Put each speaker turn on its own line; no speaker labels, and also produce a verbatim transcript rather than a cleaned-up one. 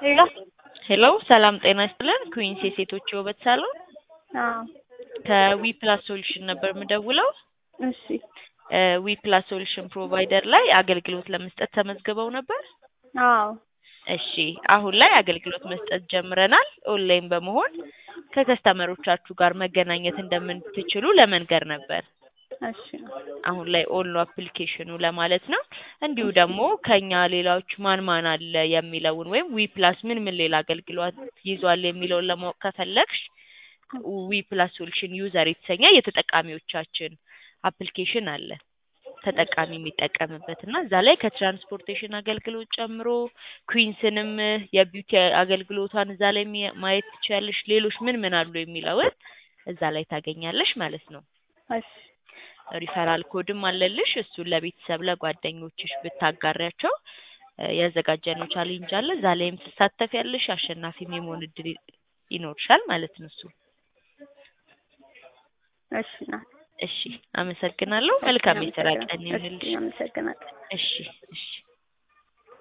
ሄሎ
ሄሎ ሰላም ጤና ይስጥልን ኩዊንስ የሴቶች የውበት ሳሎን
አዎ
ከዊ ፕላስ ሶሉሽን ነበር የምደውለው
እሺ
ዊ ፕላስ ሶሉሽን ፕሮቫይደር ላይ አገልግሎት ለመስጠት ተመዝግበው ነበር
አዎ
እሺ አሁን ላይ አገልግሎት መስጠት ጀምረናል ኦንላይን በመሆን ከከስተመሮቻችሁ ጋር መገናኘት እንደምትችሉ ለመንገር ነበር
እሺ
አሁን ላይ ኦንሎ አፕሊኬሽኑ ለማለት ነው እንዲሁ ደግሞ ከኛ ሌላዎች ማን ማን አለ የሚለውን ወይም ዊ ፕላስ ምን ምን ሌላ አገልግሎት ይዟል የሚለውን ለማወቅ ከፈለግሽ ዊ ፕላስ ሶሉሽን ዩዘር የተሰኘ የተጠቃሚዎቻችን አፕሊኬሽን አለ ተጠቃሚ የሚጠቀምበትና እዛ ላይ ከትራንስፖርቴሽን አገልግሎት ጨምሮ ኩዊንስንም የቢዩቲ አገልግሎቷን እዛ ላይ ማየት ትችያለሽ ሌሎች ምን ምን አሉ የሚለውን እዛ ላይ ታገኛለሽ ማለት ነው
እሺ
ሪፈራል ኮድም አለልሽ እሱን ለቤተሰብ ለጓደኞችሽ ብታጋሪያቸው ያዘጋጀነው ቻሌንጅ አለ እዛ ላይም ትሳተፊያለሽ አሸናፊም የመሆን እድል ይኖርሻል ማለት ነው እሱ
እሺ ና
እሺ አመሰግናለሁ መልካም የስራ ቀን ይሁንልሽ
አመሰግናለሁ
እሺ እሺ